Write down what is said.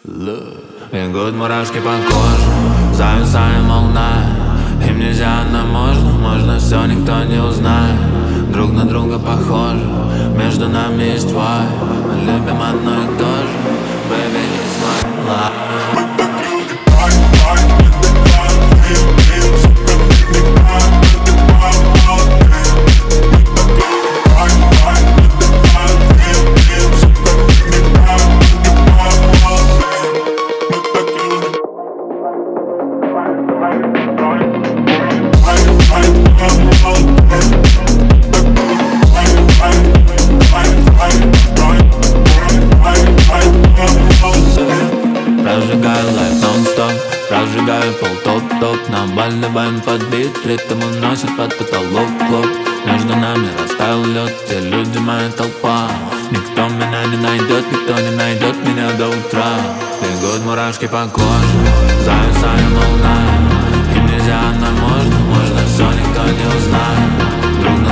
Бегут мурашки по коже, зависаем волна. Им нельзя, нам можно все, никто не узнает. Друг на друга похожи, между нами есть вайб. Мы любим одно и то же, baby, it's my life. Прожигаю лайф нон-стоп, прожигаю пол топ-топ. Наваливаем под бит, ритм уносит под потолок клоп. Между нами растаял лед, те люди моя толпа. Никто меня не найдет, никто не найдет меня до утра. Бегут мурашки по коже, зависаем волна. Им нельзя, нам можно все, никто не узнает. Друг на